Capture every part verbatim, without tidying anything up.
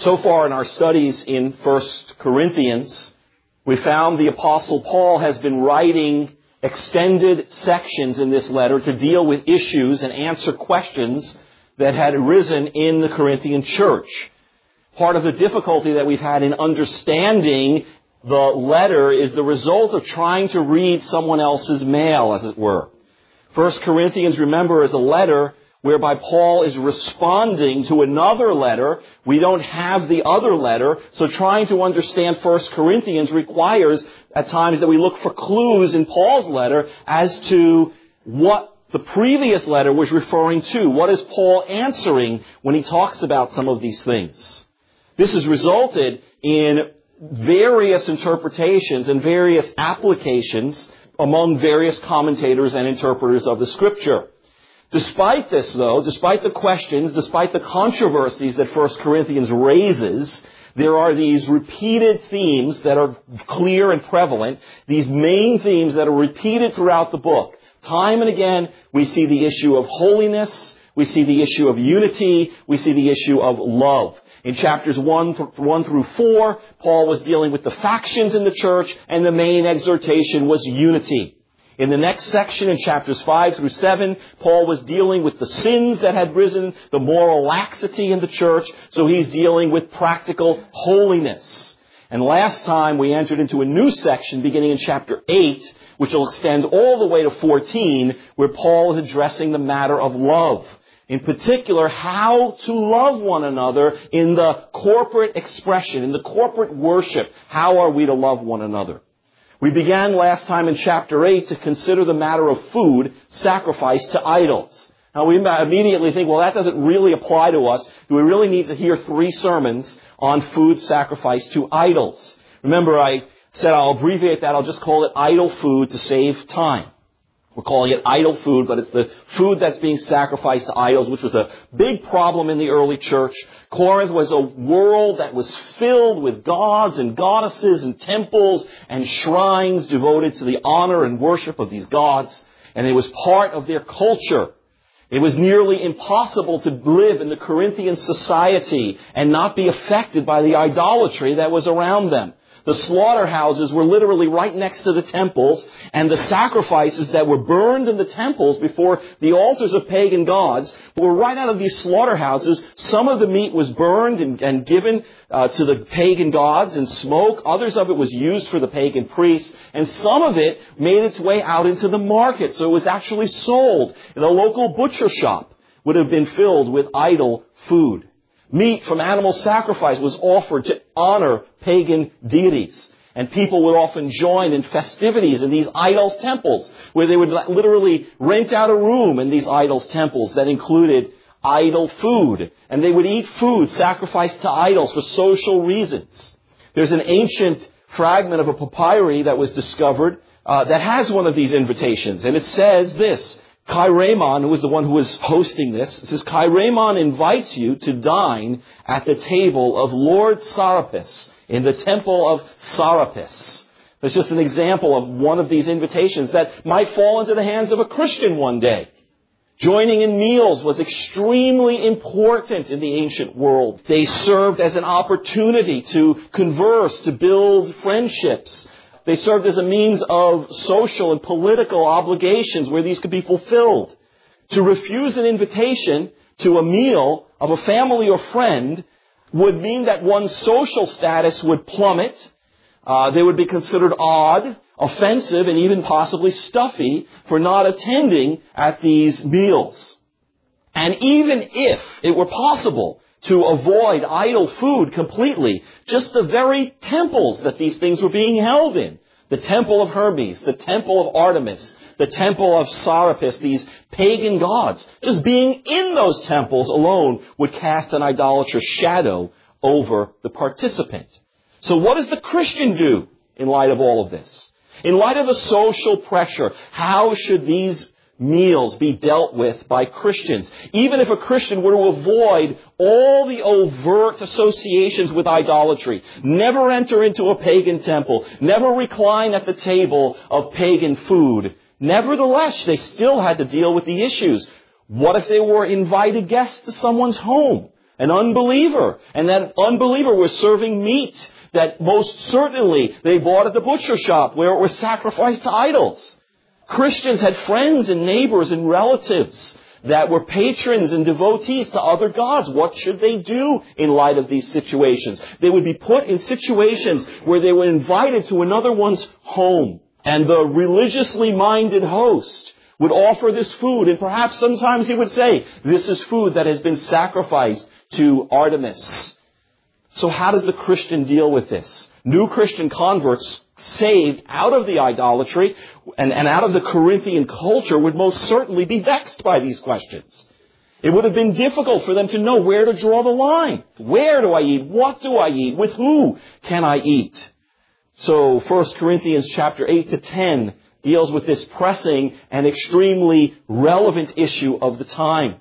So far in our studies in First Corinthians, we found the Apostle Paul has been writing extended sections in this letter to deal with issues and answer questions that had arisen in the Corinthian church. Part of the difficulty that we've had in understanding the letter is the result of trying to read someone else's mail, as it were. First Corinthians, remember, is a letter whereby Paul is responding to another letter. We don't have the other letter, so trying to understand First Corinthians requires at times that we look for clues in Paul's letter as to what the previous letter was referring to. What is Paul answering when he talks about some of these things? This has resulted in various interpretations and various applications among various commentators and interpreters of the Scripture. Despite this, though, despite the questions, despite the controversies that First Corinthians raises, there are these repeated themes that are clear and prevalent, these main themes that are repeated throughout the book. Time and again, we see the issue of holiness, we see the issue of unity, we see the issue of love. In chapters one, one through four, Paul was dealing with the factions in the church, and the main exhortation was unity. In the next section, in chapters five through seven, Paul was dealing with the sins that had risen, the moral laxity in the church, so he's dealing with practical holiness. And last time we entered into a new section beginning in chapter eight, which will extend all the way to fourteen, where Paul is addressing the matter of love. In particular, how to love one another in the corporate expression, in the corporate worship. How are we to love one another? We began last time in chapter eight to consider the matter of food sacrificed to idols. Now we immediately think, well, that doesn't really apply to us. Do we really need to hear three sermons on food sacrificed to idols? Remember, I said I'll abbreviate that. I'll just call it idol food to save time. We're calling it idol food, but it's the food that's being sacrificed to idols, which was a big problem in the early church. Corinth was a world that was filled with gods and goddesses and temples and shrines devoted to the honor and worship of these gods. And it was part of their culture. It was nearly impossible to live in the Corinthian society and not be affected by the idolatry that was around them. The slaughterhouses were literally right next to the temples, and the sacrifices that were burned in the temples before the altars of pagan gods were right out of these slaughterhouses. Some of the meat was burned and, and given uh, to the pagan gods in smoke. Others of it was used for the pagan priests, and some of it made its way out into the market. So it was actually sold in a local butcher shop. Would have been filled with idol food. Meat from animal sacrifice was offered to honor pagan deities. And people would often join in festivities in these idols' temples, where they would literally rent out a room in these idols' temples that included idol food. And they would eat food sacrificed to idols for social reasons. There's an ancient fragment of a papyri that was discovered uh, that has one of these invitations. And it says this. Chiramon, who was the one who was hosting this, it says, Chiramon invites you to dine at the table of Lord Serapis in the temple of Serapis. That's just an example of one of these invitations that might fall into the hands of a Christian one day. Joining in meals was extremely important in the ancient world. They served as an opportunity to converse, to build friendships. They served as a means of social and political obligations where these could be fulfilled. To refuse an invitation to a meal of a family or friend would mean that one's social status would plummet. Uh, they would be considered odd, offensive, and even possibly stuffy for not attending at these meals. And even if it were possible to avoid idol food completely, just the very temples that these things were being held in, the temple of Hermes, the temple of Artemis, the temple of Serapis, these pagan gods, just being in those temples alone would cast an idolatrous shadow over the participant. So what does the Christian do in light of all of this? In light of the social pressure, how should these meals be dealt with by Christians? Even if a Christian were to avoid all the overt associations with idolatry, never enter into a pagan temple, never recline at the table of pagan food, nevertheless, they still had to deal with the issues. What if they were invited guests to someone's home? an unbeliever. And that unbeliever was serving meat that most certainly they bought at the butcher shop where it was sacrificed to idols. Christians had friends and neighbors and relatives that were patrons and devotees to other gods. What should they do in light of these situations? They would be put in situations where they were invited to another one's home. And the religiously minded host would offer this food. And perhaps sometimes he would say, this is food that has been sacrificed to Artemis. So how does the Christian deal with this? New Christian converts saved out of the idolatry and, and out of the Corinthian culture would most certainly be vexed by these questions. It would have been difficult for them to know where to draw the line. Where do I eat? What do I eat? With who can I eat? So First Corinthians chapter eight to ten deals with this pressing and extremely relevant issue of the time.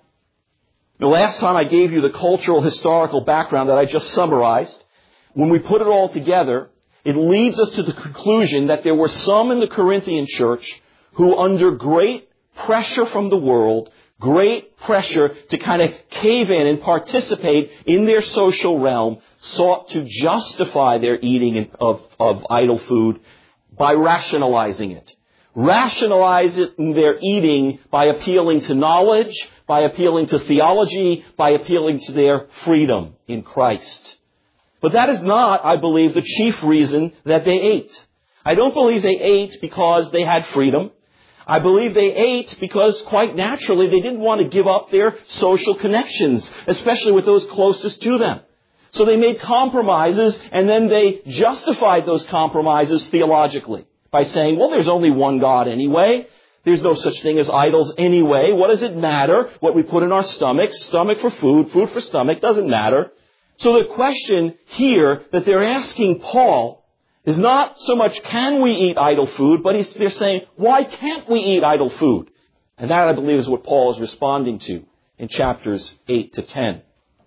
The last time I gave you the cultural historical background that I just summarized. When we put it all together, it leads us to the conclusion that there were some in the Corinthian church who, under great pressure from the world, great pressure to kind of cave in and participate in their social realm, sought to justify their eating of, of idol food by rationalizing it. Rationalizing their eating by appealing to knowledge, by appealing to theology, by appealing to their freedom in Christ. But that is not, I believe, the chief reason that they ate. I don't believe they ate because they had freedom. I believe they ate because, quite naturally, they didn't want to give up their social connections, especially with those closest to them. So they made compromises, and then they justified those compromises theologically by saying, well, there's only one God anyway. There's no such thing as idols anyway. What does it matter what we put in our stomachs? Stomach for food, food for stomach, doesn't matter. So the question here that they're asking Paul is not so much can we eat idol food, but they're saying, why can't we eat idol food? And that, I believe, is what Paul is responding to in chapters eight to ten.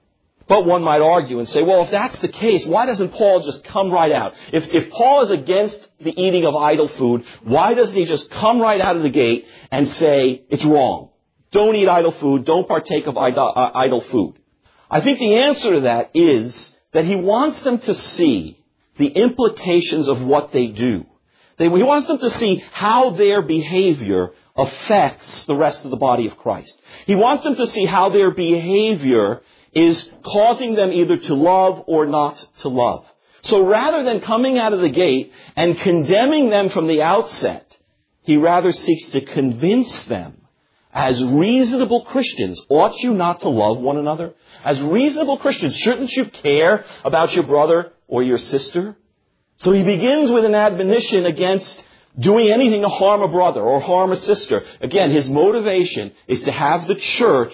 But one might argue and say, well, if that's the case, why doesn't Paul just come right out? If, if Paul is against the eating of idol food, why doesn't he just come right out of the gate and say, it's wrong? Don't eat idol food. Don't partake of idol, uh, idol food. I think the answer to that is that he wants them to see the implications of what they do. He wants them to see how their behavior affects the rest of the body of Christ. He wants them to see how their behavior is causing them either to love or not to love. So rather than coming out of the gate and condemning them from the outset, he rather seeks to convince them, as reasonable Christians, ought you not to love one another? As reasonable Christians, shouldn't you care about your brother or your sister? So he begins with an admonition against doing anything to harm a brother or harm a sister. Again, his motivation is to have the church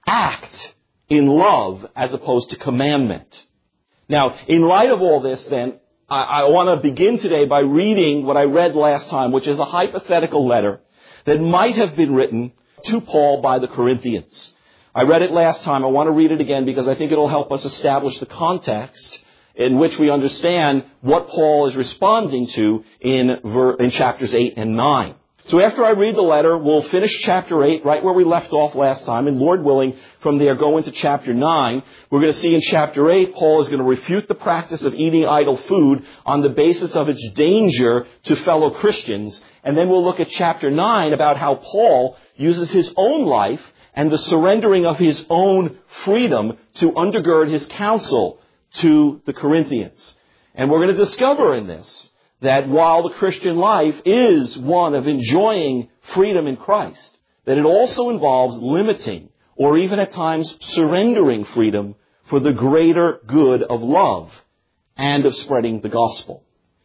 act in love as opposed to commandment. Now, in light of all this, then, I, I want to begin today by reading what I read last time, which is a hypothetical letter that might have been written to Paul by the Corinthians. I read it last time. I want to read it again because I think it'll help us establish the context in which we understand what Paul is responding to in, ver- in chapters eight and nine. So after I read the letter, we'll finish chapter eight right where we left off last time, and Lord willing, from there go into chapter nine. We're going to see in chapter eight, Paul is going to refute the practice of eating idol food on the basis of its danger to fellow Christians. And then we'll look at chapter nine about how Paul uses his own life and the surrendering of his own freedom to undergird his counsel to the Corinthians. And we're going to discover in this that while the Christian life is one of enjoying freedom in Christ, that it also involves limiting or even at times surrendering freedom for the greater good of love and of spreading the gospel.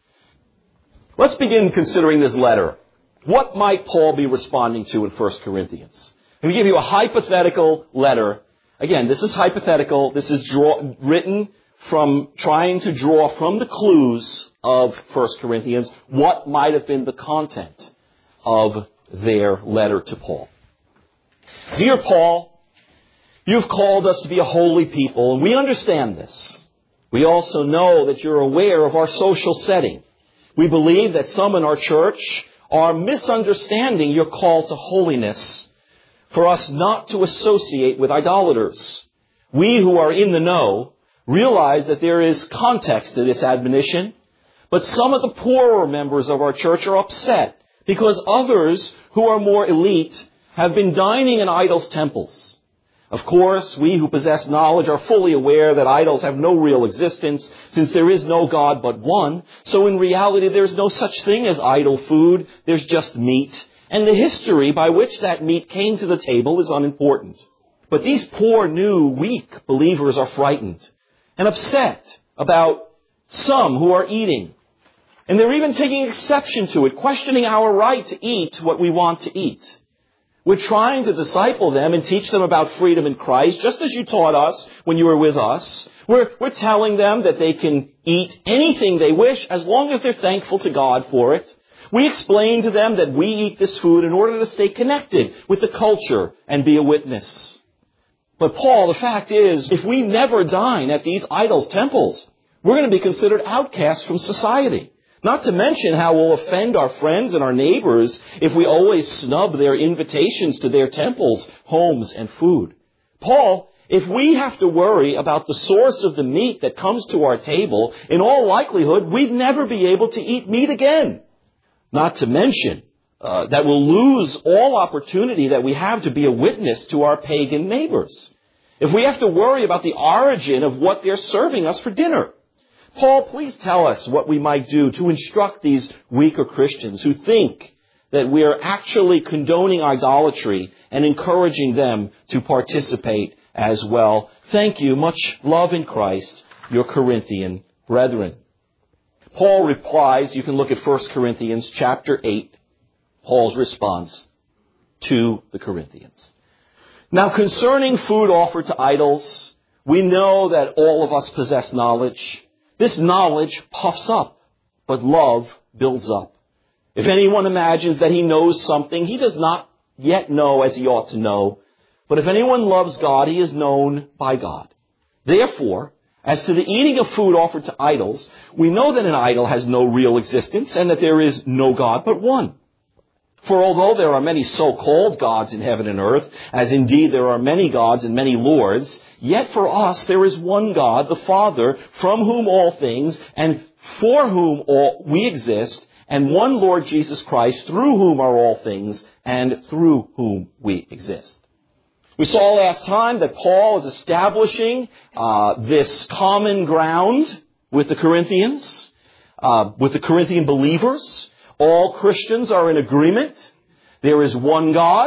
Let's begin considering this letter. What might Paul be responding to in First Corinthians? Let me give you a hypothetical letter. Again, this is hypothetical. This is draw, written from trying to draw from the clues of First Corinthians what might have been the content of their letter to Paul. Dear Paul, you've called us to be a holy people, and we understand this. We also know that you're aware of our social setting. We believe that some in our church are misunderstanding your call to holiness for us not to associate with idolaters. We who are in the know realize that there is context to this admonition, but some of the poorer members of our church are upset because others who are more elite have been dining in idols' temples. Of course, we who possess knowledge are fully aware that idols have no real existence, since there is no God but one. So in reality, there's no such thing as idol food. There's just meat. And the history by which that meat came to the table is unimportant. But these poor, new, weak believers are frightened and upset about some who are eating. And they're even taking exception to it, questioning our right to eat what we want to eat. We're trying to disciple them and teach them about freedom in Christ, just as you taught us when you were with us. We're, we're telling them that they can eat anything they wish as long as they're thankful to God for it. We explain to them that we eat this food in order to stay connected with the culture and be a witness. But Paul, the fact is, if we never dine at these idols' temples, we're going to be considered outcasts from society. Not to mention how we'll offend our friends and our neighbors if we always snub their invitations to their temples, homes, and food. Paul, if we have to worry about the source of the meat that comes to our table, in all likelihood, we'd never be able to eat meat again. Not to mention uh, that we'll lose all opportunity that we have to be a witness to our pagan neighbors. If we have to worry about the origin of what they're serving us for dinner. Paul, please tell us what we might do to instruct these weaker Christians who think that we are actually condoning idolatry and encouraging them to participate as well. Thank you. Much love in Christ, your Corinthian brethren. Paul replies, you can look at First Corinthians chapter eight, Paul's response to the Corinthians. Now, concerning food offered to idols, we know that all of us possess knowledge. This knowledge puffs up, but love builds up. If anyone imagines that he knows something, he does not yet know as he ought to know. But if anyone loves God, he is known by God. Therefore, as to the eating of food offered to idols, we know that an idol has no real existence and that there is no God but one. For although there are many so-called gods in heaven and earth, as indeed there are many gods and many lords, yet for us there is one God, the Father, from whom all things and for whom all we exist, and one Lord Jesus Christ, through whom are all things and through whom we exist. We saw last time that Paul is establishing uh, this common ground with the Corinthians, uh, with the Corinthian believers. All Christians are in agreement. There is one God.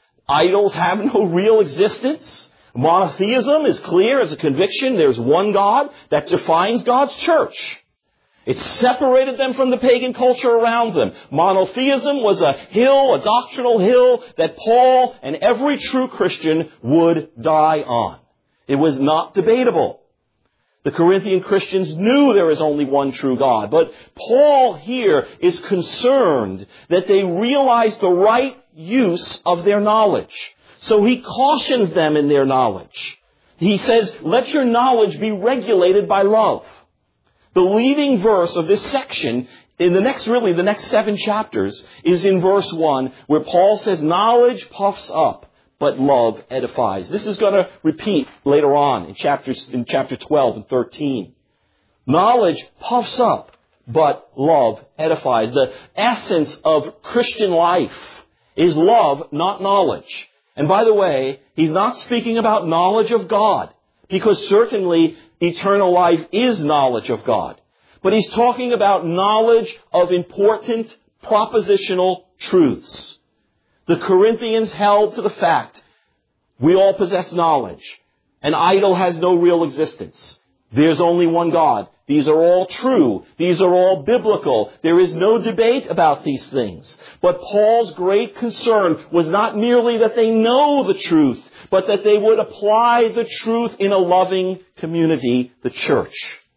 Idols have no real existence. Monotheism is clear as a conviction. There's one God that defines God's church. It separated them from the pagan culture around them. Monotheism was a hill, a doctrinal hill that Paul and every true Christian would die on. It was not debatable. The Corinthian Christians knew there is only one true God. But Paul here is concerned that they realize the right use of their knowledge. So he cautions them in their knowledge. He says, let your knowledge be regulated by love. The leading verse of this section, in the next, really, the next seven chapters, is in verse one, where Paul says, knowledge puffs up, but love edifies. This is going to repeat later on in chapters, in chapter twelve and thirteen. Knowledge puffs up, but love edifies. The essence of Christian life is love, not knowledge. And by the way, he's not speaking about knowledge of God, because certainly eternal life is knowledge of God. But he's talking about knowledge of important propositional truths. The Corinthians held to the fact, we all possess knowledge. An idol has no real existence. There's only one God. These are all true. These are all biblical. There is no debate about these things. But Paul's great concern was not merely that they know the truth, but that they would apply the truth in a loving community, the church.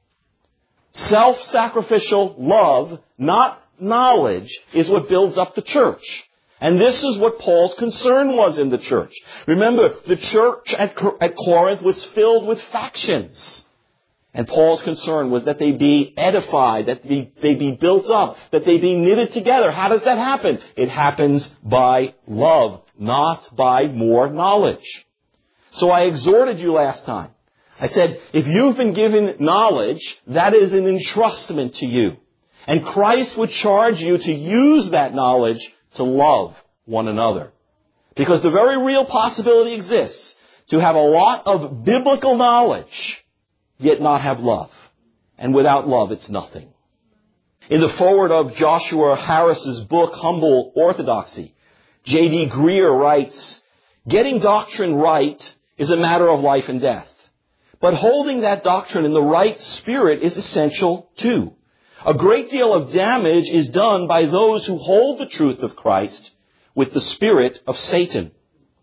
Self-sacrificial love, not knowledge, is what builds up the church. And this is what Paul's concern was in the church. Remember, the church at Corinth was filled with factions. And Paul's concern was that they be edified, that they, they be built up, that they be knitted together. How does that happen? It happens by love, not by more knowledge. So I exhorted you last time. I said, if you've been given knowledge, that is an entrustment to you. And Christ would charge you to use that knowledge to love one another. Because the very real possibility exists to have a lot of biblical knowledge, yet not have love. And without love, it's nothing. In the foreword of Joshua Harris's book, Humble Orthodoxy, J D Greer writes, getting doctrine right is a matter of life and death. But holding that doctrine in the right spirit is essential too. A great deal of damage is done by those who hold the truth of Christ with the spirit of Satan.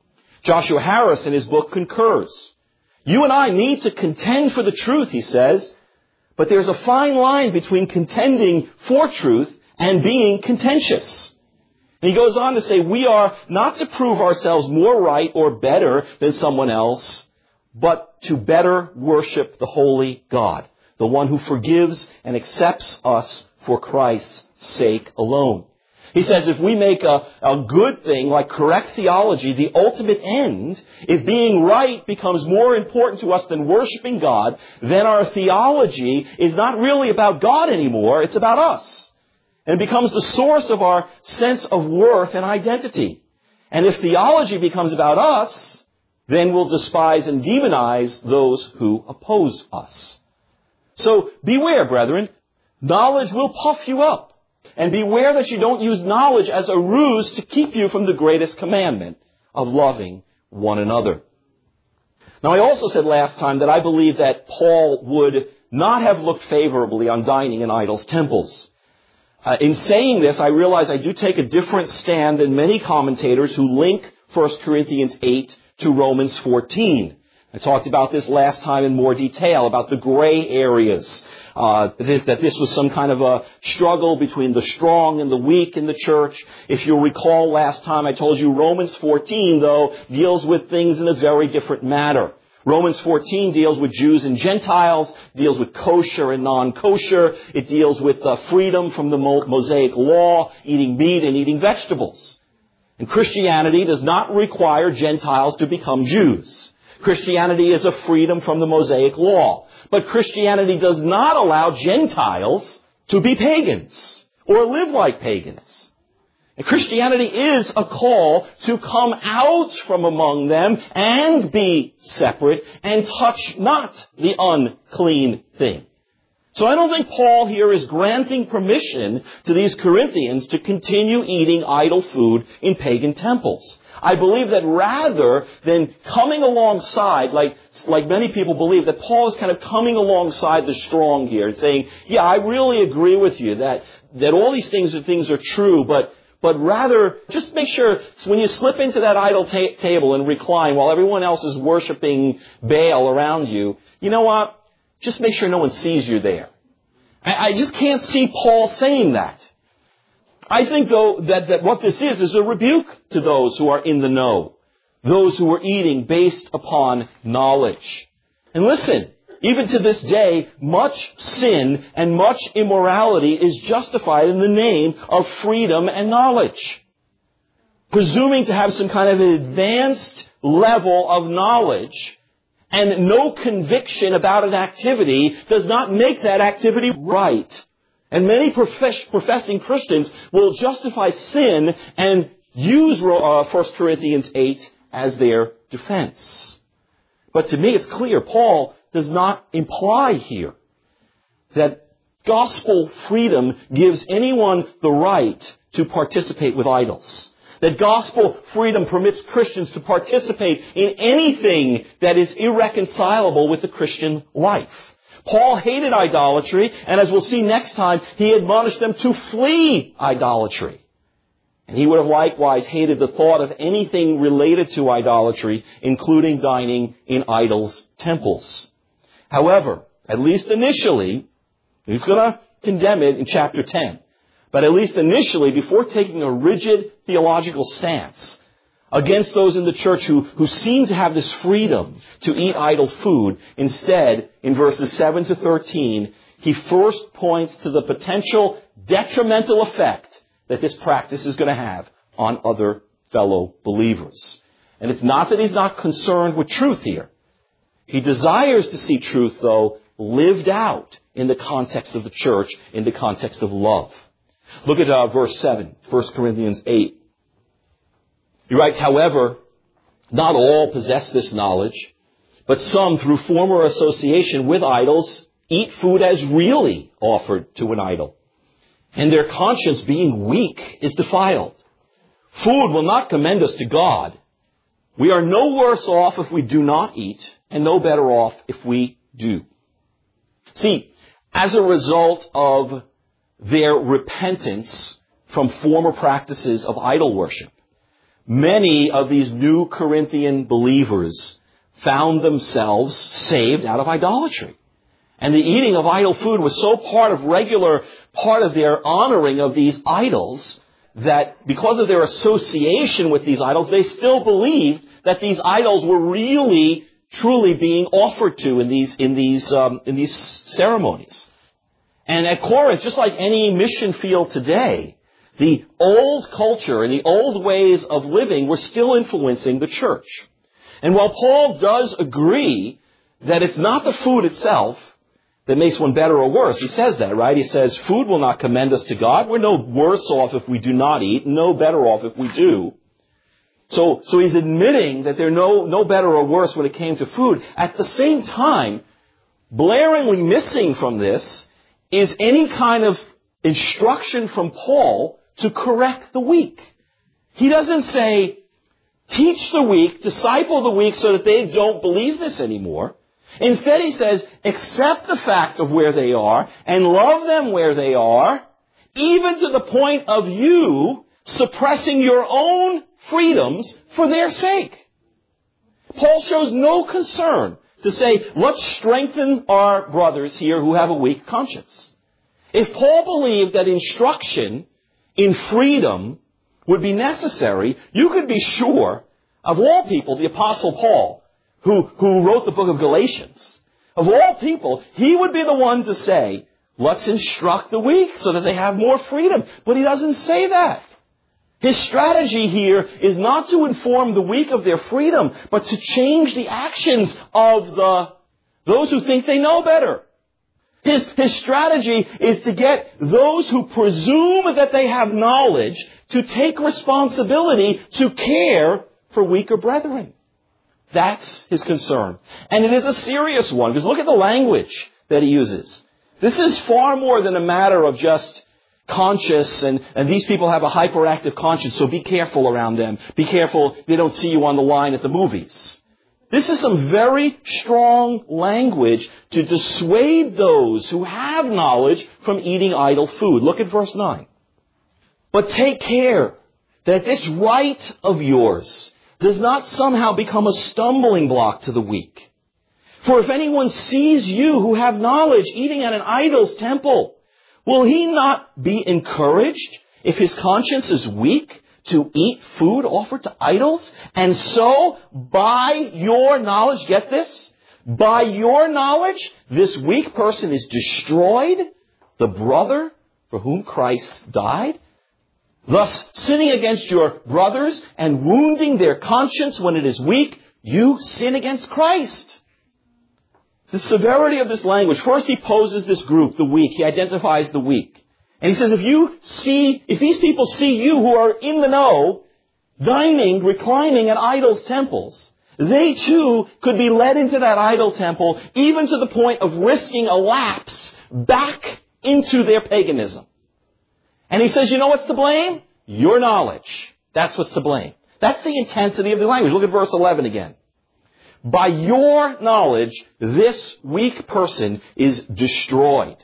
Joshua Harris in his book concurs. You and I need to contend for the truth, he says, but there's a fine line between contending for truth and being contentious. And he goes on to say, we are not to prove ourselves more right or better than someone else, but to better worship the holy God, the one who forgives and accepts us for Christ's sake alone. He says if we make a, a good thing like correct theology the ultimate end, if being right becomes more important to us than worshiping God, then our theology is not really about God anymore, it's about us. And it becomes the source of our sense of worth and identity. And if theology becomes about us, then we'll despise and demonize those who oppose us. So beware, brethren. Knowledge will puff you up. And beware that you don't use knowledge as a ruse to keep you from the greatest commandment of loving one another. Now, I also said last time that I believe that Paul would not have looked favorably on dining in idols' temples. Uh, in saying this, I realize I do take a different stand than many commentators who link First Corinthians eight to Romans fourteen. I talked about this last time in more detail, about the gray areas, uh, that, that this was some kind of a struggle between the strong and the weak in the church. If you'll recall last time, I told you Romans fourteen, though, deals with things in a very different manner. Romans fourteen deals with Jews and Gentiles, deals with kosher and non-kosher. It deals with uh, freedom from the Mosaic law, eating meat and eating vegetables. And Christianity does not require Gentiles to become Jews. Christianity is a freedom from the Mosaic law. But Christianity does not allow Gentiles to be pagans or live like pagans. And Christianity is a call to come out from among them and be separate and touch not the unclean thing. So I don't think Paul here is granting permission to these Corinthians to continue eating idol food in pagan temples. I believe that rather than coming alongside, like, like many people believe, that Paul is kind of coming alongside the strong here and saying, yeah, I really agree with you that, that all these things are, things are true, but But rather, just make sure when you slip into that idol ta- table and recline while everyone else is worshiping Baal around you, you know what? Just make sure no one sees you there. I, I just can't see Paul saying that. I think, though, that, that what this is is a rebuke to those who are in the know, those who are eating based upon knowledge. And listen, even to this day, much sin and much immorality is justified in the name of freedom and knowledge. Presuming to have some kind of an advanced level of knowledge and no conviction about an activity does not make that activity right. And many profess- professing Christians will justify sin and use uh, First Corinthians eight as their defense. But to me it's clear, Paul does not imply here that gospel freedom gives anyone the right to participate with idols. That gospel freedom permits Christians to participate in anything that is irreconcilable with the Christian life. Paul hated idolatry, and as we'll see next time, he admonished them to flee idolatry. And he would have likewise hated the thought of anything related to idolatry, including dining in idols' temples. However, at least initially, he's going to condemn it in chapter ten. But at least initially, before taking a rigid theological stance against those in the church who, who seem to have this freedom to eat idol food, instead, in verses seven to thirteen, he first points to the potential detrimental effect that this practice is going to have on other fellow believers. And it's not that he's not concerned with truth here. He desires to see truth, though, lived out in the context of the church, in the context of love. Look at uh, verse seven, First Corinthians eight. He writes, however, not all possess this knowledge, but some, through former association with idols, eat food as really offered to an idol. And their conscience, being weak, is defiled. Food will not commend us to God. We are no worse off if we do not eat, and no better off if we do. See, as a result of their repentance from former practices of idol worship, many of these new Corinthian believers found themselves saved out of idolatry. And the eating of idol food was so part of regular, part of their honoring of these idols, that because of their association with these idols, they still believed that these idols were really, truly being offered to in these, in these, um, in these ceremonies. And at Corinth, just like any mission field today, the old culture and the old ways of living were still influencing the church. And while Paul does agree that it's not the food itself that makes one better or worse, he says that, right? He says, food will not commend us to God. We're no worse off if we do not eat, no better off if we do. So, so he's admitting that they're no, no better or worse when it came to food. At the same time, blaringly missing from this is any kind of instruction from Paul to correct the weak. He doesn't say, teach the weak, disciple the weak so that they don't believe this anymore. Instead, he says, accept the fact of where they are and love them where they are, even to the point of you suppressing your own freedoms for their sake. Paul shows no concern to say, let's strengthen our brothers here who have a weak conscience. If Paul believed that instruction in freedom would be necessary, you could be sure, of all people, the Apostle Paul, who, who wrote the book of Galatians, of all people, he would be the one to say, let's instruct the weak so that they have more freedom. But he doesn't say that. His strategy here is not to inform the weak of their freedom, but to change the actions of the those who think they know better. His, his strategy is to get those who presume that they have knowledge to take responsibility to care for weaker brethren. That's his concern. And it is a serious one, because look at the language that he uses. This is far more than a matter of just conscious, and, and these people have a hyperactive conscience, so be careful around them. Be careful they don't see you on the line at the movies. This is some very strong language to dissuade those who have knowledge from eating idol food. Look at verse nine. But take care that this right of yours does not somehow become a stumbling block to the weak. For if anyone sees you who have knowledge eating at an idol's temple, will he not be encouraged if his conscience is weak to eat food offered to idols? And so, by your knowledge, get this, by your knowledge, this weak person is destroyed, the brother for whom Christ died, thus sinning against your brothers and wounding their conscience when it is weak, you sin against Christ. The severity of this language. First he poses this group, the weak. He identifies the weak. And he says, if you see, if these people see you who are in the know, dining, reclining at idols' temples, they too could be led into that idol temple, even to the point of risking a lapse back into their paganism. And he says, you know what's to blame? Your knowledge. That's what's to blame. That's the intensity of the language. Look at verse eleven again. By your knowledge, this weak person is destroyed.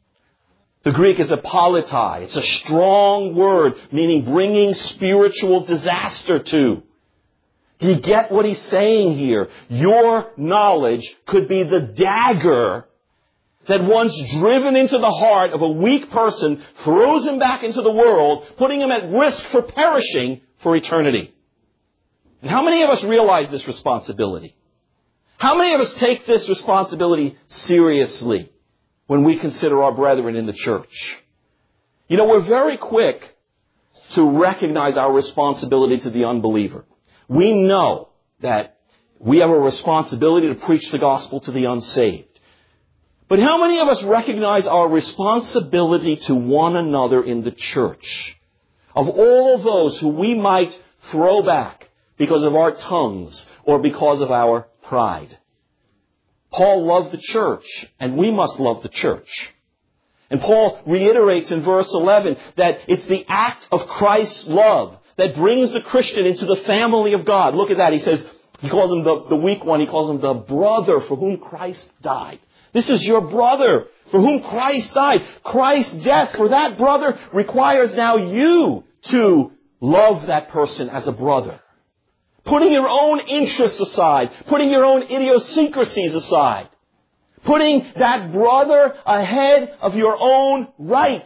The Greek is apolitai. It's a strong word, meaning bringing spiritual disaster to. Do you get what he's saying here? Your knowledge could be the dagger that once driven into the heart of a weak person throws him back into the world, putting him at risk for perishing for eternity. And how many of us realize this responsibility? How many of us take this responsibility seriously when we consider our brethren in the church? You know, we're very quick to recognize our responsibility to the unbeliever. we know that we have a responsibility to preach the gospel to the unsaved. But how many of us recognize our responsibility to one another in the church? Of all those who we might throw back because of our tongues or because of our pride. Paul loved the church, and we must love the church. And Paul reiterates in verse eleven that it's the act of Christ's love that brings the Christian into the family of God. Look at that. He says, he calls him the, the weak one, he calls him the brother for whom Christ died. This is your brother for whom Christ died. Christ's death for that brother requires now you to love that person as a brother. Putting your own interests aside. Putting your own idiosyncrasies aside. Putting that brother ahead of your own right.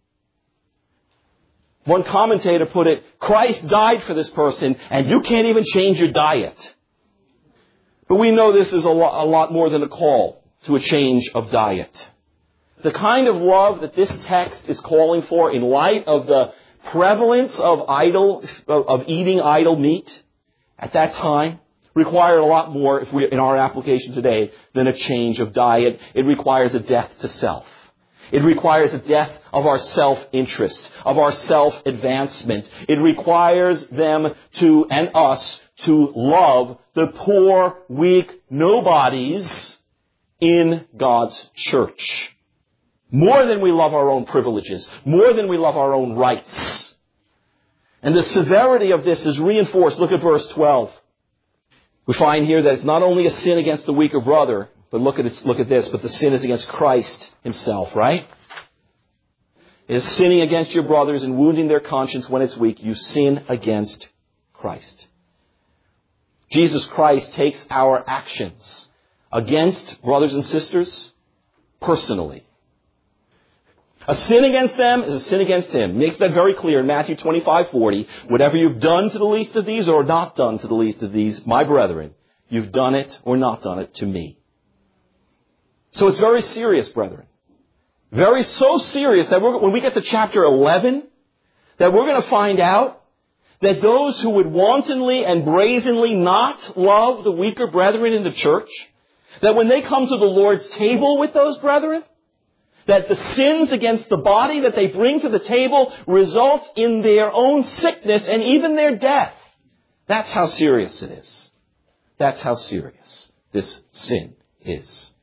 One commentator put it, Christ died for this person and you can't even change your diet. But we know this is a lot, a lot more than a call to a change of diet. The kind of love that this text is calling for in light of the prevalence of idol, of eating idol meat at that time required a lot more, if we, in our application today, than a change of diet. It requires a death to self. It requires a death of our self-interest, of our self-advancement. It requires them to, and us, to love the poor, weak nobodies in God's church. More than we love our own privileges. More than we love our own rights. And the severity of this is reinforced. Look at verse twelve. We find here that it's not only a sin against the weaker brother, but look at it, look at this, but the sin is against Christ himself, right? It is sinning against your brothers and wounding their conscience when it's weak. You sin against Christ. Jesus Christ takes our actions against brothers and sisters personally. A sin against them is a sin against him. Makes that very clear in Matthew twenty-five forty. Whatever you've done to the least of these or not done to the least of these, my brethren, you've done it or not done it to me. So it's very serious, brethren. Very so serious that we're, when we get to chapter eleven, that we're going to find out that those who would wantonly and brazenly not love the weaker brethren in the church, that when they come to the Lord's table with those brethren, that the sins against the body that they bring to the table result in their own sickness and even their death. That's how serious it is. That's how serious this sin is.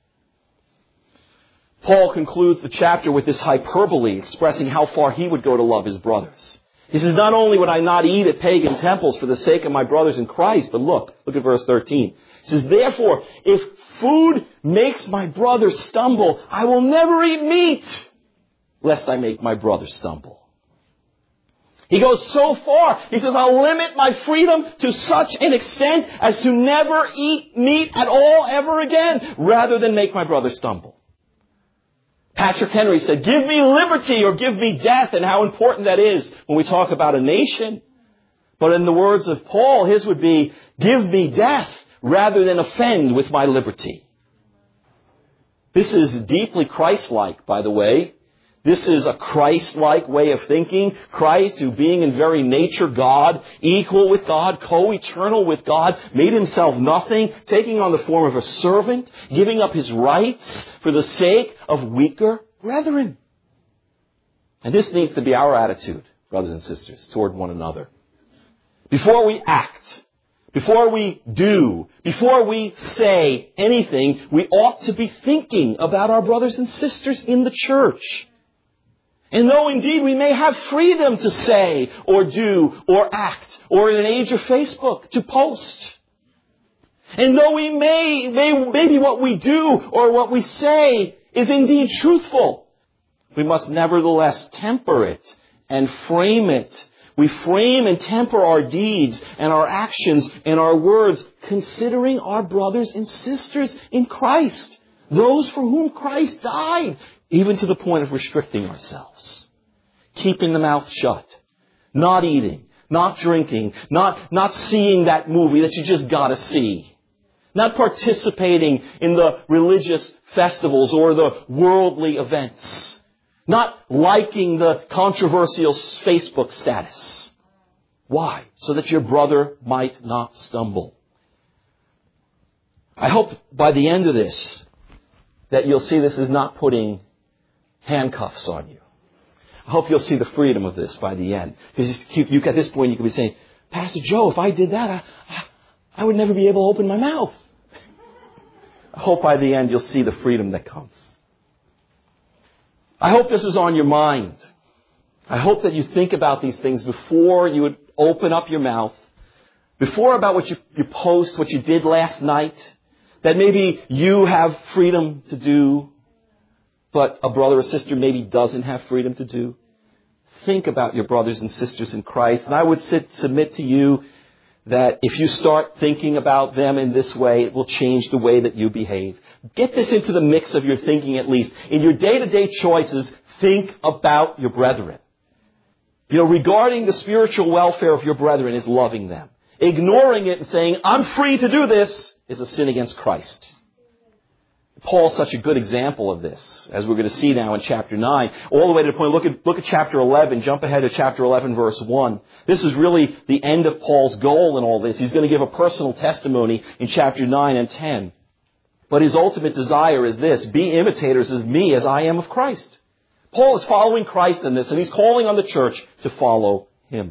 Paul concludes the chapter with this hyperbole expressing how far he would go to love his brothers. He says, not only would I not eat at pagan temples for the sake of my brothers in Christ, but look, look at verse thirteen. He says, therefore, if food makes my brother stumble, I will never eat meat, lest I make my brother stumble. He goes so far. He says, I'll limit my freedom to such an extent as to never eat meat at all ever again, rather than make my brother stumble. Patrick Henry said, give me liberty or give me death, and how important that is when we talk about a nation. But in the words of Paul, his would be, give me death rather than offend with my liberty. This is deeply Christ-like, by the way. This is a Christ-like way of thinking. Christ, who being in very nature God, equal with God, co-eternal with God, made himself nothing, taking on the form of a servant, giving up his rights for the sake of weaker brethren. And this needs to be our attitude, brothers and sisters, toward one another. Before we act, before we do, before we say anything, we ought to be thinking about our brothers and sisters in the church. And though indeed we may have freedom to say or do or act, or in an age of Facebook, to post. And though we may, may, maybe what we do or what we say is indeed truthful, we must nevertheless temper it and frame it. We frame and temper our deeds and our actions and our words, considering our brothers and sisters in Christ, those for whom Christ died, even to the point of restricting ourselves, keeping the mouth shut, not eating, not drinking, not, not seeing that movie that you just gotta see, not participating in the religious festivals or the worldly events, not liking the controversial Facebook status. Why? So that your brother might not stumble. I hope by the end of this that you'll see this is not putting handcuffs on you. I hope you'll see the freedom of this by the end. Because you, you, at this point you could be saying, Pastor Joe, if I did that, I, I, I would never be able to open my mouth. I hope by the end you'll see the freedom that comes. I hope this is on your mind. I hope that you think about these things before you would open up your mouth, before about what you, you post, what you did last night, that maybe you have freedom to do, but a brother or sister maybe doesn't have freedom to do. Think about your brothers and sisters in Christ. And I would sit, submit to you that if you start thinking about them in this way, it will change the way that you behave. Get this into the mix of your thinking at least. In your day-to-day choices, think about your brethren. You know, regarding the spiritual welfare of your brethren is loving them. Ignoring it and saying, I'm free to do this, is a sin against Christ. Paul's such a good example of this, as we're going to see now in chapter nine. All the way to the point, look at, look at chapter eleven, jump ahead to chapter eleven, verse one. This is really the end of Paul's goal in all this. He's going to give a personal testimony in chapter nine and ten. But his ultimate desire is this: be imitators of me as I am of Christ. Paul is following Christ in this, and he's calling on the church to follow him.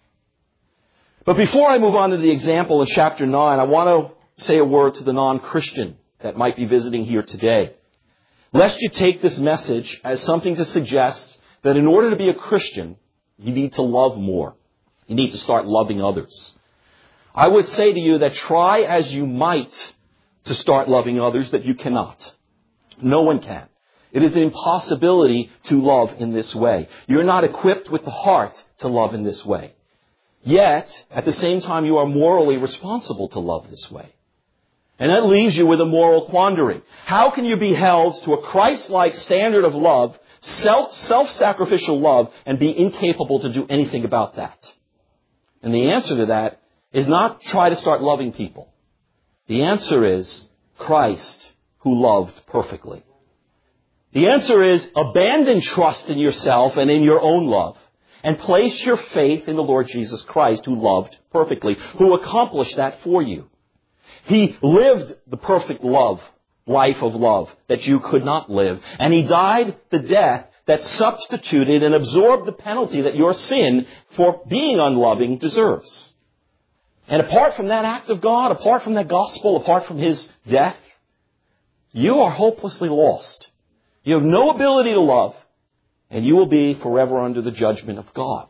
But before I move on to the example in chapter nine, I want to say a word to the non-Christian that might be visiting here today. Lest you take this message as something to suggest that in order to be a Christian, you need to love more. You need to start loving others. I would say to you that try as you might to start loving others, that you cannot. No one can. It is an impossibility to love in this way. You're not equipped with the heart to love in this way. Yet, at the same time, you are morally responsible to love this way. And that leaves you with a moral quandary. How can you be held to a Christ-like standard of love, self, self-sacrificial love, and be incapable to do anything about that? And the answer to that is not try to start loving people. The answer is Christ, who loved perfectly. The answer is abandon trust in yourself and in your own love, and place your faith in the Lord Jesus Christ, who loved perfectly, who accomplished that for you. He lived the perfect love, life of love, that you could not live. And he died the death that substituted and absorbed the penalty that your sin for being unloving deserves. And apart from that act of God, apart from that gospel, apart from his death, you are hopelessly lost. You have no ability to love, and you will be forever under the judgment of God.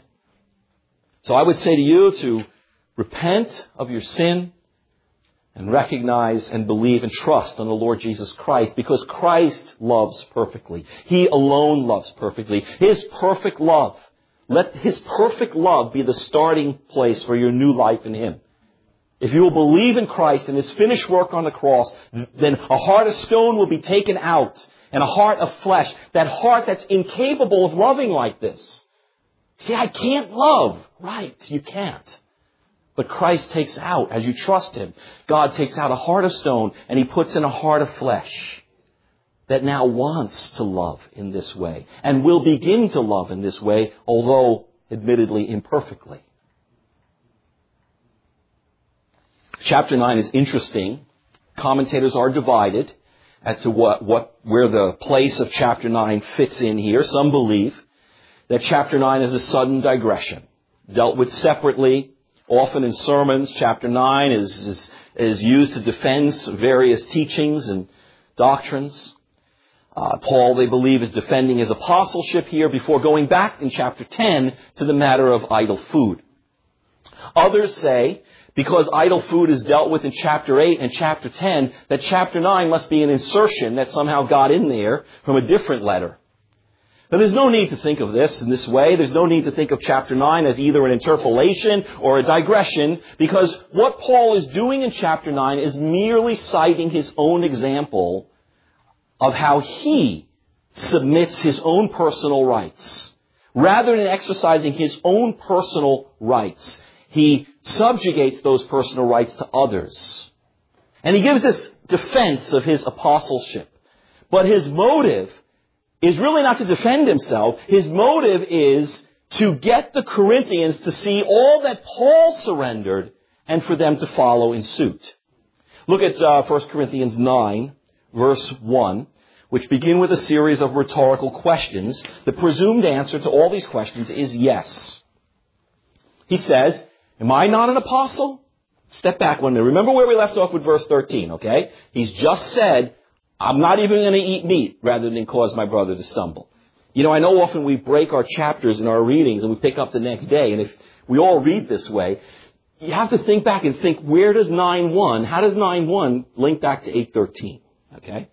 So I would say to you to repent of your sin and recognize and believe and trust on the Lord Jesus Christ, because Christ loves perfectly. He alone loves perfectly. His perfect love. Let his perfect love be the starting place for your new life in him. If you will believe in Christ and his finished work on the cross, then a heart of stone will be taken out and a heart of flesh. That heart that's incapable of loving like this. See, I can't love. Right, you can't. But Christ takes out, as you trust him, God takes out a heart of stone and he puts in a heart of flesh that now wants to love in this way and will begin to love in this way, although admittedly imperfectly. Chapter nine is interesting. Commentators are divided as to what, what, where the place of chapter nine fits in here. Some believe that chapter nine is a sudden digression, dealt with separately. Often in sermons, chapter nine is, is, is used to defend various teachings and doctrines. Uh, Paul, they believe, is defending his apostleship here before going back in chapter ten to the matter of idol food. Others say, because idol food is dealt with in chapter eight and chapter ten, that chapter nine must be an insertion that somehow got in there from a different letter. But there's no need to think of this in this way. There's no need to think of chapter nine as either an interpolation or a digression, because what Paul is doing in chapter nine is merely citing his own example of how he submits his own personal rights. Rather than exercising his own personal rights, he subjugates those personal rights to others. And he gives this defense of his apostleship. But his motive is really not to defend himself. His motive is to get the Corinthians to see all that Paul surrendered and for them to follow in suit. Look at uh, First Corinthians nine, verse one, which begin with a series of rhetorical questions. The presumed answer to all these questions is yes. He says, am I not an apostle? Step back one minute. Remember where we left off with verse thirteen, okay? He's just said, I'm not even going to eat meat rather than cause my brother to stumble. You know, I know often we break our chapters in our readings and we pick up the next day. And if we all read this way, you have to think back and think, where does nine one, how does nine one link back to eight thirteen? Okay?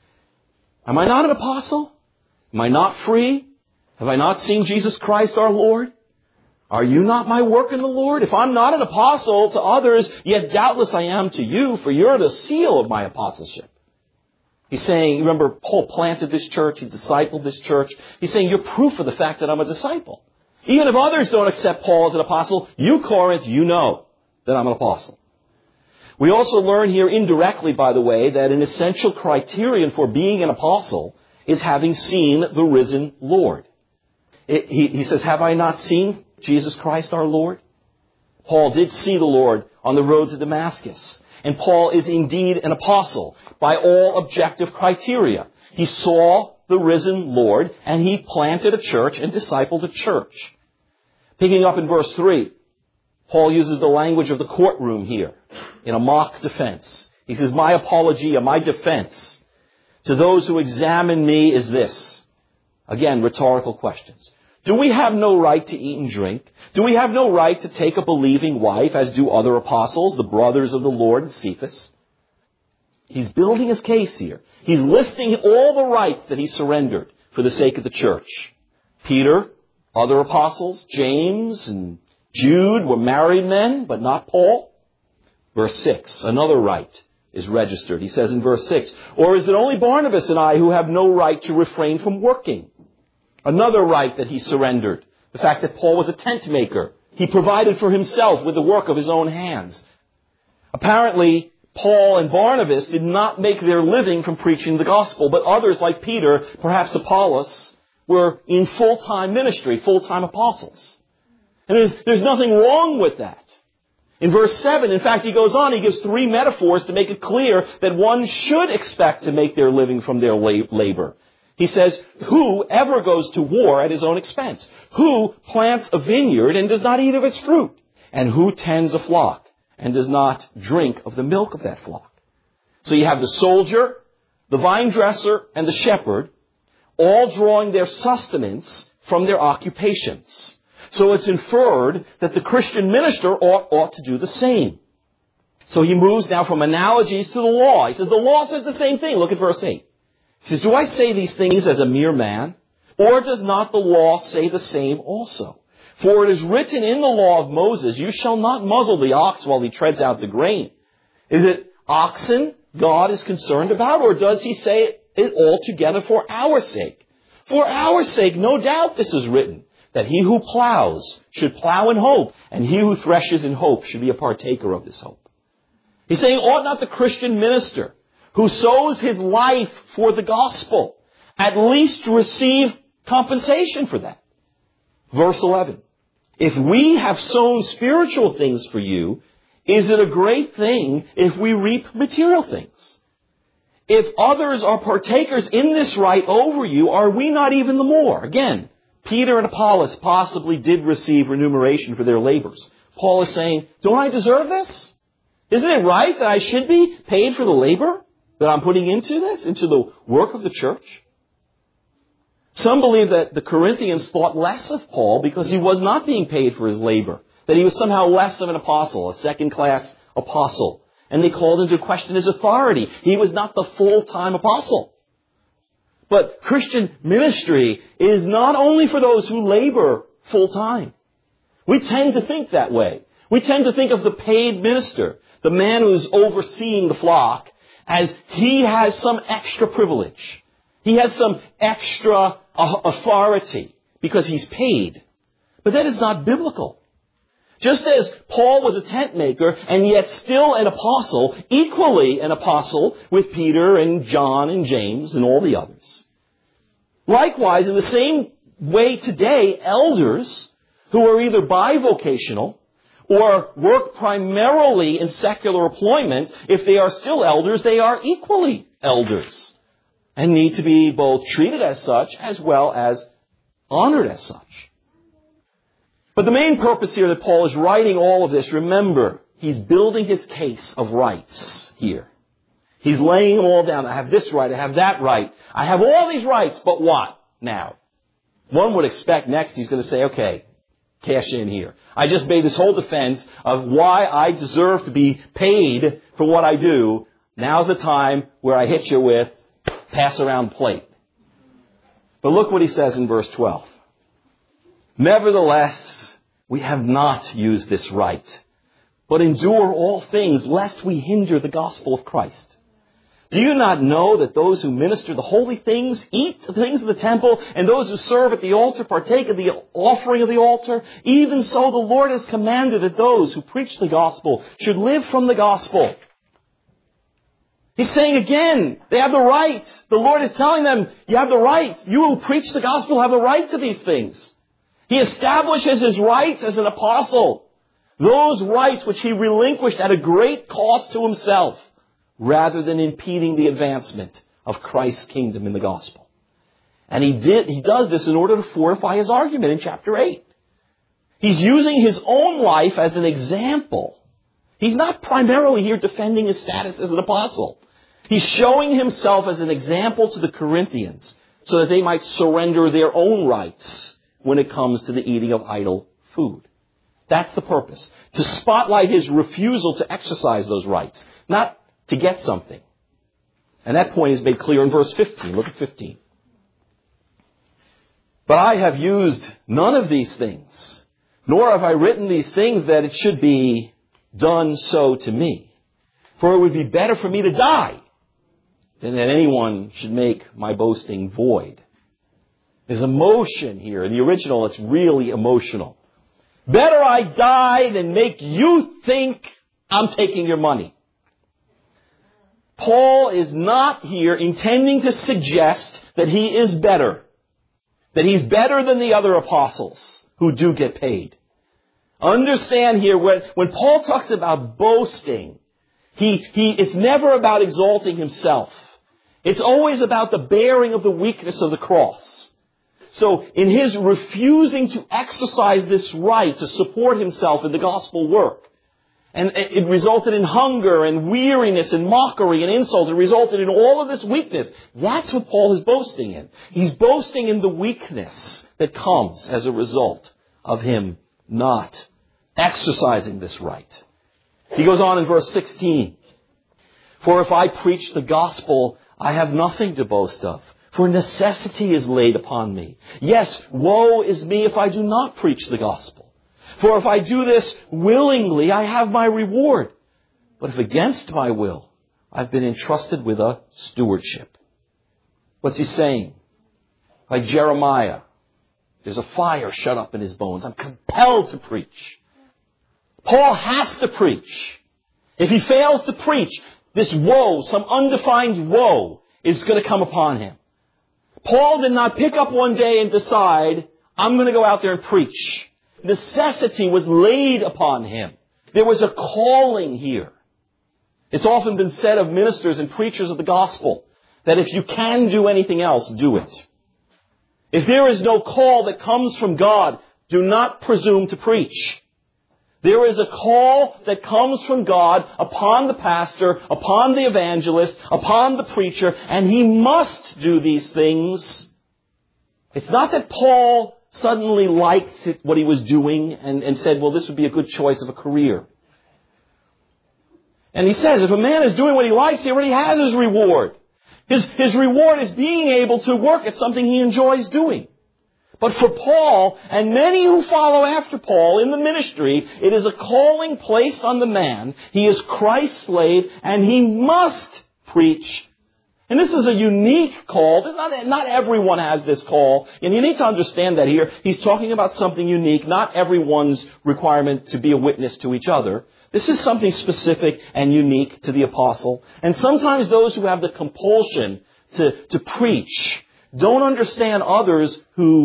Am I not an apostle? Am I not free? Have I not seen Jesus Christ our Lord? Are you not my work in the Lord? If I'm not an apostle to others, yet doubtless I am to you, for you're the seal of my apostleship. He's saying, remember, Paul planted this church, he discipled this church. He's saying, you're proof of the fact that I'm a disciple. Even if others don't accept Paul as an apostle, you, Corinth, you know that I'm an apostle. We also learn here indirectly, by the way, that an essential criterion for being an apostle is having seen the risen Lord. It, he, he says, have I not seen Jesus Christ our Lord? Paul did see the Lord on the road to Damascus. And Paul is indeed an apostle by all objective criteria. He saw the risen Lord and he planted a church and discipled a church. Picking up in verse three, Paul uses the language of the courtroom here in a mock defense. He says, my apologia, my defense to those who examine me is this. Again, rhetorical questions. Do we have no right to eat and drink? Do we have no right to take a believing wife, as do other apostles, the brothers of the Lord and Cephas? He's building his case here. He's listing all the rights that he surrendered for the sake of the church. Peter, other apostles, James and Jude were married men, but not Paul. Verse six, another right is registered. He says in verse six, or is it only Barnabas and I who have no right to refrain from working? Another right that he surrendered, the fact that Paul was a tent maker. He provided for himself with the work of his own hands. Apparently, Paul and Barnabas did not make their living from preaching the gospel, but others like Peter, perhaps Apollos, were in full-time ministry, full-time apostles. And there's, there's nothing wrong with that. In verse seven, in fact, he goes on, he gives three metaphors to make it clear that one should expect to make their living from their labor. He says, who ever goes to war at his own expense? Who plants a vineyard and does not eat of its fruit? And who tends a flock and does not drink of the milk of that flock? So you have the soldier, the vine dresser, and the shepherd, all drawing their sustenance from their occupations. So it's inferred that the Christian minister ought, ought to do the same. So he moves now from analogies to the law. He says, the law says the same thing. Look at verse eight. He says, do I say these things as a mere man? Or does not the law say the same also? For it is written in the law of Moses, you shall not muzzle the ox while he treads out the grain. Is it oxen God is concerned about? Or does he say it altogether for our sake? For our sake, no doubt this is written, that he who plows should plow in hope, and he who threshes in hope should be a partaker of this hope. He's saying, ought not the Christian minister who sows his life for the gospel at least receive compensation for that? Verse eleven. If we have sown spiritual things for you, is it a great thing if we reap material things? If others are partakers in this right over you, are we not even the more? Again, Peter and Apollos possibly did receive remuneration for their labors. Paul is saying, don't I deserve this? Isn't it right that I should be paid for the labor that I'm putting into this, into the work of the church? Some believe that the Corinthians thought less of Paul because he was not being paid for his labor, that he was somehow less of an apostle, a second-class apostle. And they called into question his authority. He was not the full-time apostle. But Christian ministry is not only for those who labor full-time. We tend to think that way. We tend to think of the paid minister, the man who's overseeing the flock, as he has some extra privilege. He has some extra authority because he's paid. But that is not biblical. Just as Paul was a tent maker and yet still an apostle, equally an apostle with Peter and John and James and all the others. Likewise, in the same way today, elders who are either bivocational or work primarily in secular employment, if they are still elders, they are equally elders and need to be both treated as such as well as honored as such. But the main purpose here that Paul is writing all of this, remember, he's building his case of rights here. He's laying them all down. I have this right, I have that right. I have all these rights, but what now? One would expect next he's going to say, okay, cash in here. I just made this whole defense of why I deserve to be paid for what I do. Now's the time where I hit you with pass around plate. But look what he says in verse twelve. Nevertheless, we have not used this right, but endure all things lest we hinder the gospel of Christ. Do you not know that those who minister the holy things eat the things of the temple, and those who serve at the altar partake of the offering of the altar? Even so the Lord has commanded that those who preach the gospel should live from the gospel. He's saying again, they have the right. The Lord is telling them, you have the right. You who preach the gospel have the right to these things. He establishes his rights as an apostle. Those rights which he relinquished at a great cost to himself, rather than impeding the advancement of Christ's kingdom in the gospel. And he did, he does this in order to fortify his argument in chapter eight. He's using his own life as an example. He's not primarily here defending his status as an apostle. He's showing himself as an example to the Corinthians so that they might surrender their own rights when it comes to the eating of idol food. That's the purpose. To spotlight his refusal to exercise those rights, not to get something. And that point is made clear in verse fifteen. Look at fifteen. But I have used none of these things, nor have I written these things that it should be done so to me. For it would be better for me to die than that anyone should make my boasting void. There's emotion here. In the original, it's really emotional. Better I die than make you think I'm taking your money. Paul is not here intending to suggest that he is better, that he's better than the other apostles who do get paid. Understand here, when, when Paul talks about boasting, he, he, it's never about exalting himself. It's always about the bearing of the weakness of the cross. So in his refusing to exercise this right to support himself in the gospel work, and it resulted in hunger and weariness and mockery and insult. It resulted in all of this weakness. That's what Paul is boasting in. He's boasting in the weakness that comes as a result of him not exercising this right. He goes on in verse sixteen. For if I preach the gospel, I have nothing to boast of. For necessity is laid upon me. Yes, woe is me if I do not preach the gospel. For if I do this willingly, I have my reward. But if against my will, I've been entrusted with a stewardship. What's he saying? Like Jeremiah, there's a fire shut up in his bones. I'm compelled to preach. Paul has to preach. If he fails to preach, this woe, some undefined woe, is going to come upon him. Paul did not pick up one day and decide, I'm going to go out there and preach. Necessity was laid upon him. There was a calling here. It's often been said of ministers and preachers of the gospel that if you can do anything else, do it. If there is no call that comes from God, do not presume to preach. There is a call that comes from God upon the pastor, upon the evangelist, upon the preacher, and he must do these things. It's not that Paul suddenly liked it, what he was doing and, and said, well, this would be a good choice of a career. And he says, if a man is doing what he likes, he already has his reward. His, his reward is being able to work at something he enjoys doing. But for Paul, and many who follow after Paul in the ministry, it is a calling placed on the man. He is Christ's slave, and he must preach. And this is a unique call. This is not, not everyone has this call. And you need to understand that here. He's talking about something unique, not everyone's requirement to be a witness to each other. This is something specific and unique to the apostle. And sometimes those who have the compulsion to, to preach don't understand others who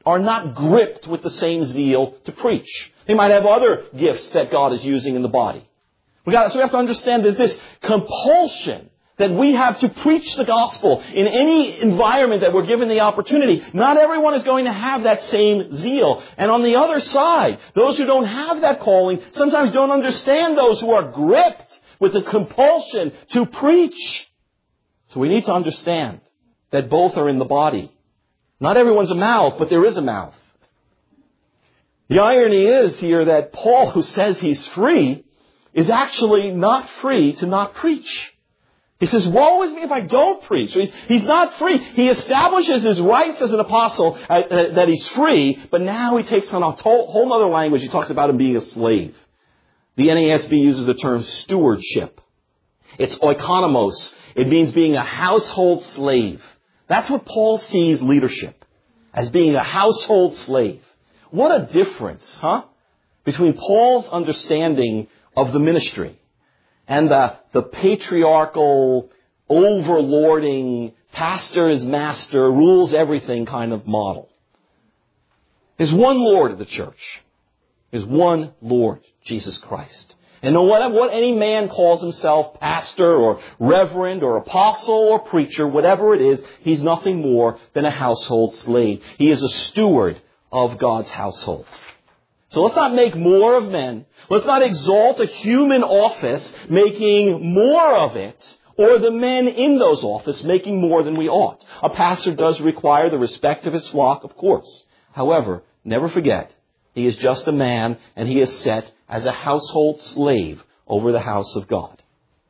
are not gripped with the same zeal to preach. They might have other gifts that God is using in the body. We got, so we have to understand there's this compulsion that we have to preach the gospel in any environment that we're given the opportunity. Not everyone is going to have that same zeal. And on the other side, those who don't have that calling sometimes don't understand those who are gripped with the compulsion to preach. So we need to understand that both are in the body. Not everyone's a mouth, but there is a mouth. The irony is here that Paul, who says he's free, is actually not free to not preach. He says, woe is me if I don't preach. So he's, he's not free. He establishes his rights as an apostle, uh, uh, that he's free, but now he takes on a whole, whole other language. He talks about him being a slave. The N A S B uses the term stewardship. It's oikonomos. It means being a household slave. That's what Paul sees leadership, as being a household slave. What a difference, huh? Between Paul's understanding of the ministry and the, the patriarchal, overlording, pastor is master, rules everything kind of model. There's one Lord of the church. There's one Lord, Jesus Christ. And no matter what any man calls himself, pastor or reverend or apostle or preacher, whatever it is, he's nothing more than a household slave. He is a steward of God's household. So let's not make more of men. Let's not exalt a human office making more of it, or the men in those offices making more than we ought. A pastor does require the respect of his flock, of course. However, never forget, he is just a man, and he is set as a household slave over the house of God.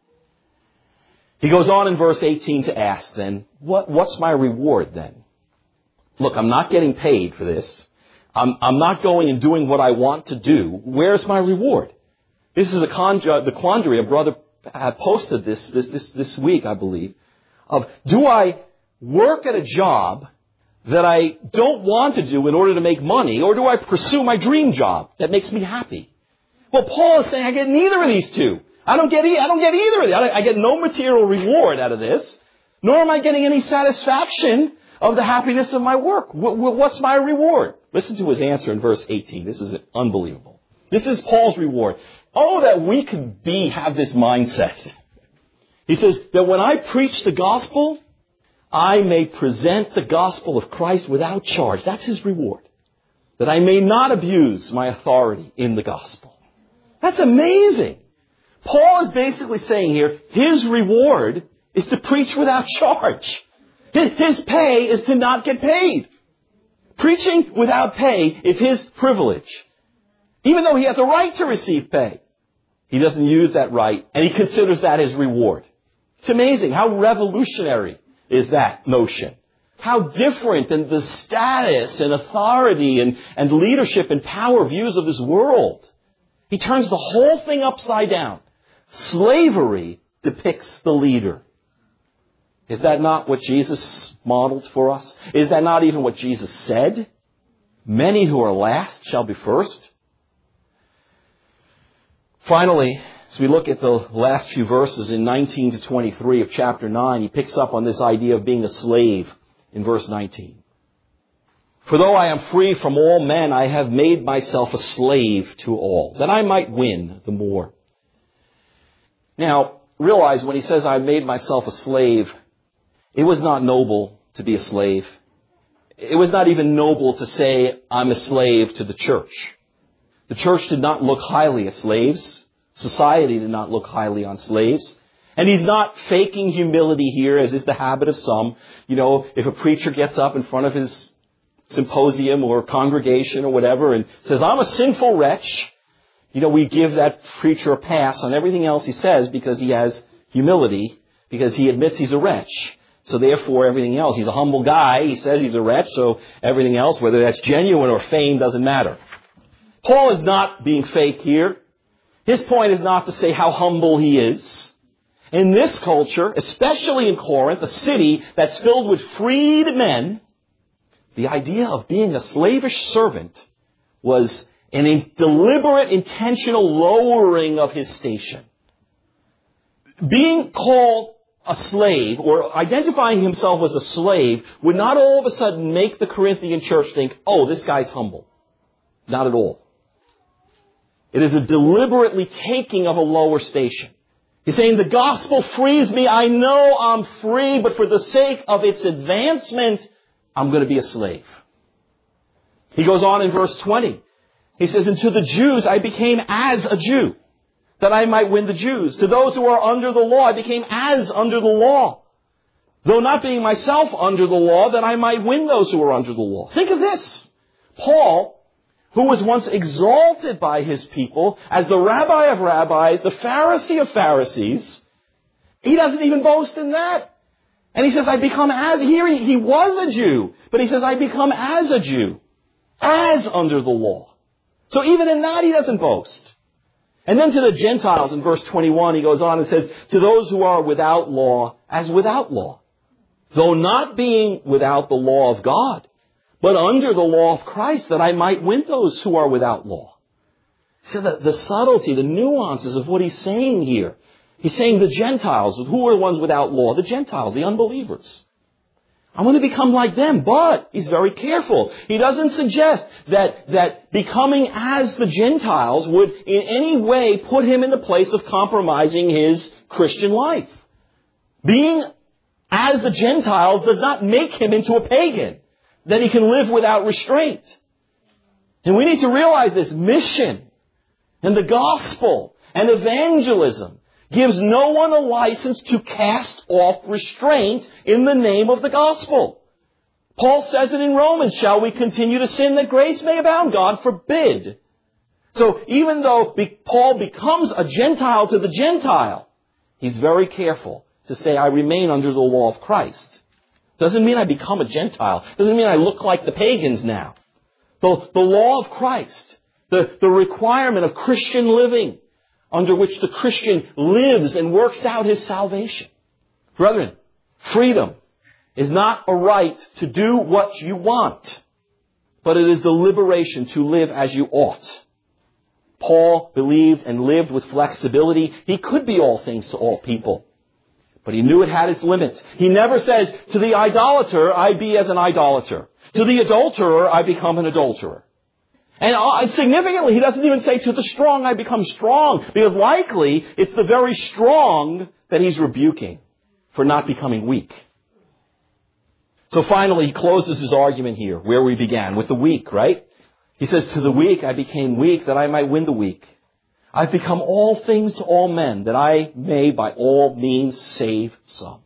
He goes on in verse eighteen to ask then, what, what's my reward then? Look, I'm not getting paid for this. I'm, I'm not going and doing what I want to do. Where's my reward? This is a con- the quandary. A brother had posted this, this, this, this week, I believe, of do I work at a job that I don't want to do in order to make money, or do I pursue my dream job that makes me happy? Well, Paul is saying I get neither of these two. I don't get, e- I don't get either of these. I, I get no material reward out of this, nor am I getting any satisfaction of the happiness of my work. W- w- what's my reward? Listen to his answer in verse eighteen. This is unbelievable. This is Paul's reward. Oh, that we could be, have this mindset. He says that when I preach the gospel, I may present the gospel of Christ without charge. That's his reward. That I may not abuse my authority in the gospel. That's amazing. Paul is basically saying here, his reward is to preach without charge. His pay is to not get paid. Preaching without pay is his privilege. Even though he has a right to receive pay, he doesn't use that right, and he considers that his reward. It's amazing. How revolutionary is that notion? How different than the status and authority and, and leadership and power views of this world. He turns the whole thing upside down. Slavery depicts the leader. Is that not what Jesus modeled for us? Is that not even what Jesus said? Many who are last shall be first. Finally, as we look at the last few verses in nineteen to twenty-three of chapter nine, he picks up on this idea of being a slave in verse nineteen. For though I am free from all men, I have made myself a slave to all, that I might win the more. Now, realize when he says I made myself a slave, it was not noble to be a slave. It was not even noble to say I'm a slave to the church. The church did not look highly at slaves. Society did not look highly on slaves. And he's not faking humility here, as is the habit of some. You know, if a preacher gets up in front of his symposium or congregation or whatever and says, I'm a sinful wretch, you know, we give that preacher a pass on everything else he says because he has humility, because he admits he's a wretch. So therefore, everything else, he's a humble guy, he says he's a wretch, so everything else, whether that's genuine or feigned, doesn't matter. Paul is not being fake here. His point is not to say how humble he is. In this culture, especially in Corinth, a city that's filled with freed men, the idea of being a slavish servant was an in deliberate, intentional lowering of his station. Being called a slave, or identifying himself as a slave, would not all of a sudden make the Corinthian church think, oh, this guy's humble. Not at all. It is a deliberately taking of a lower station. He's saying the gospel frees me. I know I'm free, but for the sake of its advancement, I'm going to be a slave. He goes on in verse twenty. He says, and to the Jews I became as a Jew, that I might win the Jews. To those who are under the law, I became as under the law. Though not being myself under the law, that I might win those who are under the law. Think of this. Paul, who was once exalted by his people as the rabbi of rabbis, the Pharisee of Pharisees, he doesn't even boast in that. And he says, I become as, here he, he was a Jew, but he says, I become as a Jew, as under the law. So even in that he doesn't boast. And then to the Gentiles in verse twenty-one, he goes on and says, to those who are without law, as without law, though not being without the law of God, but under the law of Christ, that I might win those who are without law. So the, the subtlety, the nuances of what he's saying here. He's saying the Gentiles, who are the ones without law? The Gentiles, the unbelievers. I want to become like them, but he's very careful. He doesn't suggest that, that becoming as the Gentiles would in any way put him in the place of compromising his Christian life. Being as the Gentiles does not make him into a pagan, that he can live without restraint. And we need to realize this. Mission and the gospel and evangelism gives no one a license to cast off restraint in the name of the gospel. Paul says it in Romans, shall we continue to sin that grace may abound? God forbid. So even though Paul becomes a Gentile to the Gentile, he's very careful to say, I remain under the law of Christ. Doesn't mean I become a Gentile. Doesn't mean I look like the pagans now. The, the law of Christ, the, the requirement of Christian living, under which the Christian lives and works out his salvation. Brethren, freedom is not a right to do what you want, but it is the liberation to live as you ought. Paul believed and lived with flexibility. He could be all things to all people, but he knew it had its limits. He never says, to the idolater, I be as an idolater. To the adulterer, I become an adulterer. And significantly, he doesn't even say, to the strong, I become strong. Because likely, it's the very strong that he's rebuking for not becoming weak. So finally, he closes his argument here, where we began, with the weak, right? He says, to the weak, I became weak, that I might win the weak. I've become all things to all men, that I may by all means save some.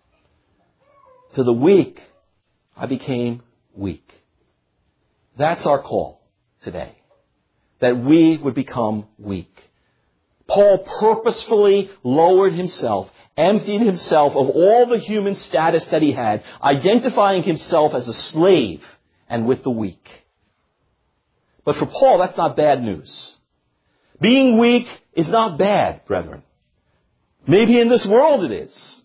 To the weak, I became weak. That's our call today. That we would become weak. Paul purposefully lowered himself, emptied himself of all the human status that he had, identifying himself as a slave and with the weak. But for Paul, that's not bad news. Being weak is not bad, brethren. Maybe in this world it is.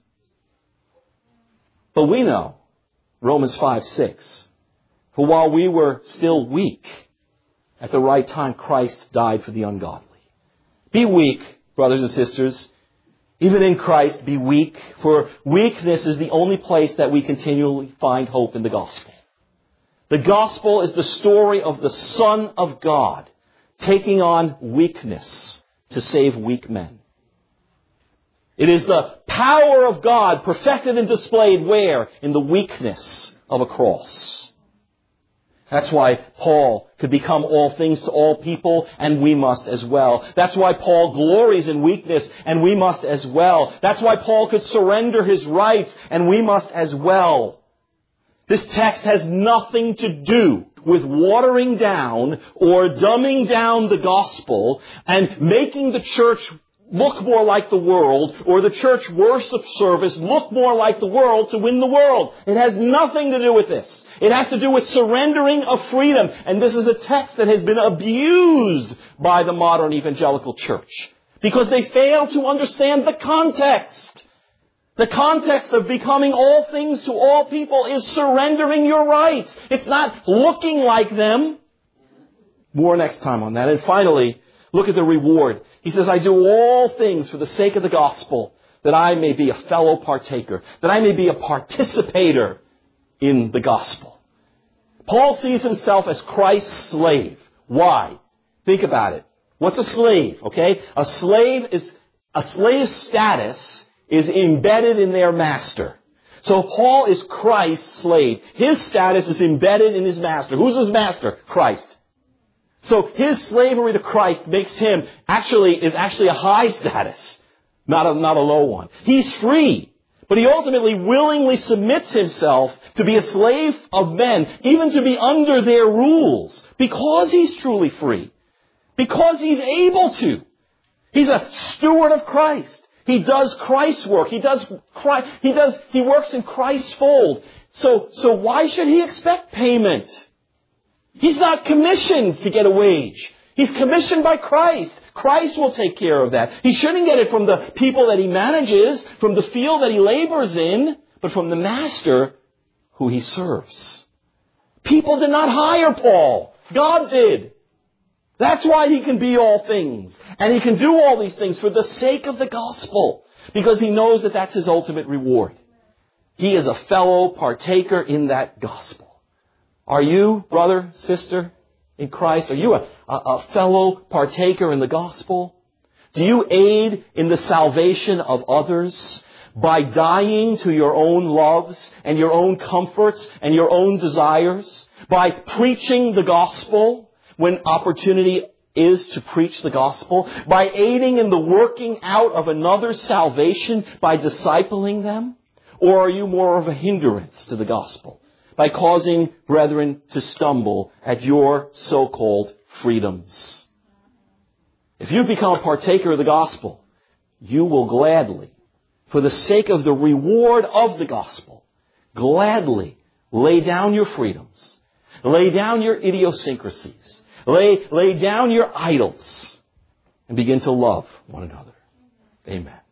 But we know, Romans five six, for while we were still weak, at the right time, Christ died for the ungodly. Be weak, brothers and sisters. Even in Christ, be weak. For weakness is the only place that we continually find hope in the gospel. The gospel is the story of the Son of God taking on weakness to save weak men. It is the power of God perfected and displayed where? In the weakness of a cross. That's why Paul could become all things to all people, and we must as well. That's why Paul glories in weakness, and we must as well. That's why Paul could surrender his rights, and we must as well. This text has nothing to do with watering down or dumbing down the gospel and making the church look more like the world, or the church worship service look more like the world to win the world. It has nothing to do with this. It has to do with surrendering of freedom. And this is a text that has been abused by the modern evangelical church because they fail to understand the context. The context of becoming all things to all people is surrendering your rights. It's not looking like them. More next time on that. And finally, look at the reward. He says, I do all things for the sake of the gospel, that that I may be a fellow partaker, that I may be a participator in the gospel. Paul sees himself as Christ's slave. Why? Think about it. What's a slave? Okay? A slave is, a slave's status is embedded in their master. So Paul is Christ's slave. His status is embedded in his master. Who's his master? Christ. So his slavery to Christ makes him actually, is actually a high status, not a, not a low one. He's free, but he ultimately willingly submits himself to be a slave of men, even to be under their rules, because he's truly free, because he's able to. He's a steward of Christ. He does Christ's work. He does, Christ, he does, he works in Christ's fold. So, so why should he expect payment? He's not commissioned to get a wage. He's commissioned by Christ. Christ will take care of that. He shouldn't get it from the people that he manages, from the field that he labors in, but from the master who he serves. People did not hire Paul. God did. That's why he can be all things. And he can do all these things for the sake of the gospel, because he knows that that's his ultimate reward. He is a fellow partaker in that gospel. Are you, brother, sister, in Christ? Are you a, a, a fellow partaker in the gospel? Do you aid in the salvation of others by dying to your own loves and your own comforts and your own desires? By preaching the gospel when opportunity is to preach the gospel? By aiding in the working out of another's salvation by discipling them? Or are you more of a hindrance to the gospel, by causing brethren to stumble at your so-called freedoms? If you become a partaker of the gospel, you will gladly, for the sake of the reward of the gospel, gladly lay down your freedoms, lay down your idiosyncrasies, lay, lay down your idols, and begin to love one another. Amen.